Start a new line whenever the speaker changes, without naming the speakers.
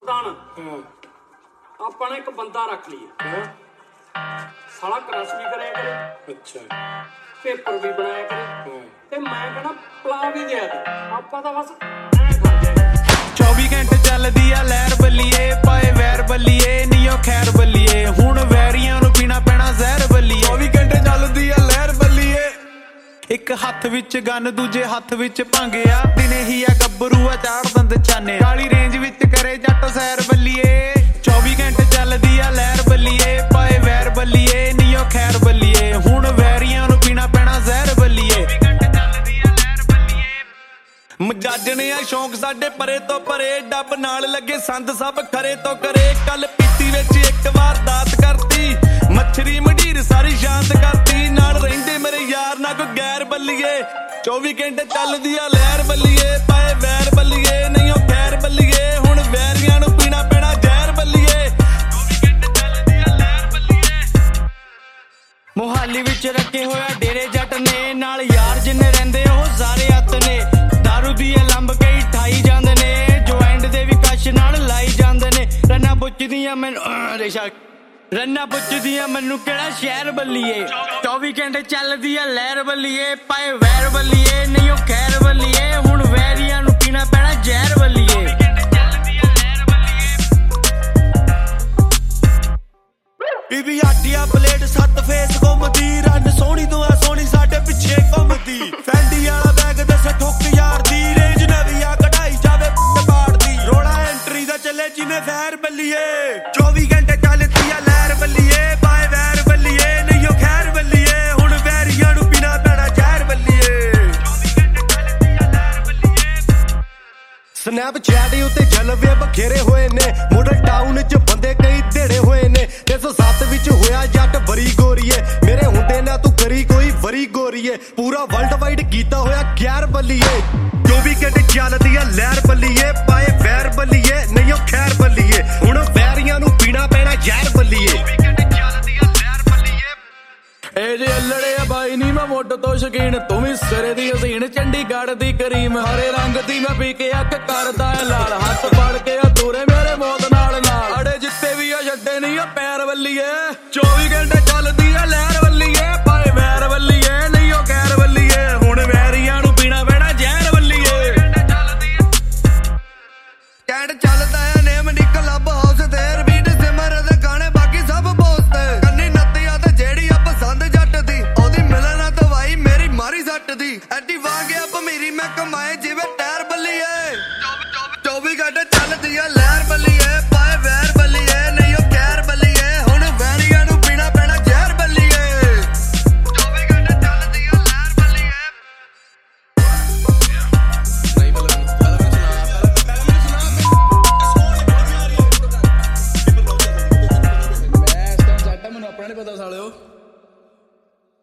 ਆਪਾਂ ਨੇ ਇੱਕ ਬੰਦਾ ਰੱਖ ਲਿਆ ਸਾਲਾ ਕ੍ਰਸ਼ ਵੀ ਕਰਿਆ ਕਰੇ ਅੱਛਾ ਪੇਪਰ ਵੀ ਬਣਾਇਆ ਕਰੇ ਤੇ ਮੈਂ ਕਹਿੰਦਾ ਪਲਾ ਵੀ ਦਿਆ ਕਰੇ ਆਪਾਂ ਤਾਂ ਬਸ ਐਂ ਕਰਦੇ
24 ਘੰਟੇ ਚੱਲਦੀ ਆ ਲਹਿਰ ਬੱਲੀਏ ਪਾਏ ਵੈਰ ਬੱਲੀਏ ਨੀਓ ਖੈਰ ਬੱਲੀਏ ਹੁਣ ਵੈਰੀਆਂ ਨੂੰ ਪੀਣਾ ਪੈਣਾ ਜ਼ਹਿਰ ਬੱਲੀਏ 24 ਘੰਟੇ ਚੱਲਦੀ ਆ ਲਹਿਰ ਬੱਲੀਏ ਇੱਕ ਹੱਥ ਵਿੱਚ ਗਨ ਦੂਜੇ ਹੱਥ ਵਿੱਚ ਭੰਗਿਆ ਦਿਨੇ ਹੀ ਆ ਗੱਭਰੂ ਆ ਚਾੜ ਦੰਦ ਛਾਨੇ ਕਾਲੀ ਰੇਂਜ ਵਿੱਚ ਕਰੇ ਜੱਟ ਸੈਰ ਬੱਲੀਏ 24 ਘੰਟੇ ਚੱਲਦੀ ਆ ਲਹਿਰ ਬੱਲੀਏ ਪਾਏ ਵੈਰ ਬੱਲੀਏ ਨੀਓ ਖੈਰ ਬੱਲੀਏ ਹੁਣ ਵੈਰੀਆਂ ਨੂੰ ਪੀਣਾ ਪੈਣਾ ਜ਼ਹਿਰ ਬੱਲੀਏ ਮਜਾਜਣੇ ਆ ਸ਼ੌਂਕ ਸਾਡੇ ਪਰੇ ਤੋਂ ਪਰੇ ਡੱਬ ਨਾਲ ਲੱਗੇ ਸੰਦ ਸਭ ਖਰੇ ਤੋਂ ਕਰੇ ਕੱਲ ਪੀਤੀ ਵਿੱਚ ਇੱਕ ਵਾਰ ਦਾਤ ਕਰਤੀ ਮੱਛਰੀ ਮੰਡੀਰ ਸਾਰੀ ਸ਼ਾਂਤ ਕਰਤੀ ਨਾਲ ਰਹਿੰਦੇ ਮੇਰੇ ਯਾਰ ਨਾ ਕੋਈ ਗੈਰ ਬੱਲੀਏ 24 ਘੰਟੇ ਚੱਲਦੀ ਆ ਲਹਿਰ ਬੱਲੀਏ ਪਾਏ ਵੈਰ ਬੱਲੀਏ ਨਹੀਂ ਉਹ ਖੈਰ ਬੱਲੀਏ ਹੁਣ ਵੈਰੀਆਂ ਨੂੰ ਪੀਣਾ ਪੈਣਾ ਜ਼ਹਿਰ ਬੱਲੀਏ 24 ਘੰਟੇ ਚੱਲਦੀ ਆ ਲਹਿਰ ਬੱਲੀਏ ਮੋਹਾਲੀ ਵਿੱਚ ਰੱਖੇ ਹੋਇਆ ਡੇਰੇ ਜੱਟ ਨੇ ਨਾਲ ਯਾਰ ਜਿੰਨੇ ਰਹਿੰਦੇ ਉਹ ਸਾਰੇ ਅੱਤ ਨੇ ਦਾਰੂ ਦੀ ਲੰਬ ਕਈ ਠਾਈ ਜਾਂਦੇ ਨੇ ਜੁਆਇੰਟ ਦੇ ਵੀ ਕਸ਼ ਨਾਲ ਲਾਈ ਜਾਂਦੇ ਨੇ ਰੰਨਾ ਪੁੱਛਦੀਆਂ ਮੈਨੂੰ ਰੇਸ਼ਾ ਰੰਨਾ ਪੁੱਛਦੀਆਂ ਮੈਨੂੰ ਕਿਹੜਾ ਸ਼ਹਿਰ ਬੱਲੀਏ 24 ਘੰਟੇ ਚੱਲਦੀ ਆ ਲਹਿਰ ਬੱਲੀਏ ਪਾਏ ਵੈਰ ਬੱਲੀਏ ਨਹੀਂ ਉਹ ਖੈਰ ਬੱਲੀਏ ਹੁਣ ਵੈਰੀਆਂ ਨੂੰ ਪੀਣਾ ਪੈਣਾ ਜ਼ਹਿਰ ਬੱਲੀਏ ਬੀਬੀ ਆਟੀਆ ਪਲੇਟ 7 ਫੇਸ ਘੁੰਮਦੀ ਰੰਨ ਸੋਹਣੀ ਤੋਂ ਆ ਸੋਹਣੀ ਸਾਡੇ ਪਿੱਛੇ ਘੁੰਮਦੀ ਫੈਂਡੀ ਵਾਲਾ ਬੈਗ ਦੱਸ ਠੁੱਕ ਯਾਰ ਦੀ ਰੇਂਜ ਨਵੀਂ ਆ ਕਢਾਈ ਜਾਵੇ ਪਾੜਦੀ ਰੋਲਾ ਐਂਟਰੀ ਦਾ ਚੱਲੇ ਜਿਵੇਂ ਫੈਰ ਬੱਲੀਏ 24 ਘੰਟੇ ਚੱਲਦੀ ਆ ਲਹਿਰ ਬੱਲੀਏ ਪਾਏ ਵੈਰ ਬੱਲੀਏ ਨਹੀਂ ਉਹ ਖੈਰ ਬੱਲੀਏ ਹੁਣ ਵੈਰੀਆਂ ਨੂੰ ਪੀਣਾ ਪੈਣਾ ਜ਼ਹਿਰ ਬੱਲੀਏ 24 ਘੰਟੇ ਚੱਲਦੀ ਆ ਲਹਿਰ ਬੱਲੀਏ
ਸਨੈਪਚੈਟ ਉੱਤੇ ਜਲਵੇ ਬਖੇਰੇ ਹੋਏ ਨੇ ਮੋਡਲ ਟਾਊਨ 'ਚ ਬੰਦੇ ਕਈ ਢੇੜੇ ਹੋਏ ਨੇ 307 ਵਿੱਚ ਹੋਇਆ ਜੱਟ ਬਰੀ ਗੋਰੀਏ ਮੇਰੇ ਹੁੰਦੇ ਨਾ ਤੂੰ ਕਰੀ ਕੋਈ ਵਰੀ ਗੋਰੀਏ ਪੂਰਾ ਵਰਲਡ ਵਾਈਡ ਕੀਤਾ ਹੋਇਆ ਖੈਰ ਬੱਲੀਏ 24 ਘੰਟੇ ਚੱਲਦੀ ਆ ਲਹਿਰ ਬੱਲੀਏ ਪਾਏ ਵੈਰ ਬੱਲੀਏ ਨਹੀਂ ਉਹ ਖੈਰ ਬੱਲੀਏ ਹੁਣ ਵੈਰੀਆਂ ਨੂੰ ਪੀਣਾ ਪੈਣਾ ਜ਼ਹਿਰ ਬੱਲੀਏ 24 ਘੰਟੇ ਚੱਲਦੀ ਆ ਲਹਿਰ ਬੱਲੀਏ
ਏ ਜੇ ਅਲੜੇ ਆ ਬਾਈ ਨੀ ਮੈਂ ਮੋਢ ਤੋਂ ਸ਼ਕੀਨ ਤੂੰ ਵੀ ਸਿਰੇ ਦੀ ਹਸੀਨ ਚੰਡੀਗੜ੍ਹ ਦੀ ਕਰੀਮ ਹਰੇ ਰੰਗ ਦੀ ਮੈਂ ਪੀ ਕੇ ਅੱਖ ਕਰਦਾ ਲਾਲ ਹੱਥ ਫੜ ਕੇ ਅਧੂਰੇ ਮੇਰੇ ਮੌਤ ਨਾਲ ਅੜੇ ਜਿੱਤੇ ਵੀ ਆ ਛੱਡੇ ਨਹੀਂ ਆ ਪੈਰ ਬੱਲੀਏ 24 ਘੰਟੇ ਚੱਲਦੀ ਆ ਲਹਿਰ ਬੱਲੀਏ ਪਾਏ ਵੈਰ ਬੱਲੀਏ ਨਹੀਂ ਉਹ ਖੈਰ ਬੱਲੀਏ ਹੁਣ ਵੈਰੀਆਂ ਨੂੰ ਪੀਣਾ ਪੈਣਾ ਜ਼ਹਿਰ ਬੱਲੀਏ ਕੈਂਟ ਚੱਲਦਾ ਆ ਨੇਮ ਨਿਕਲ ਲੱਭ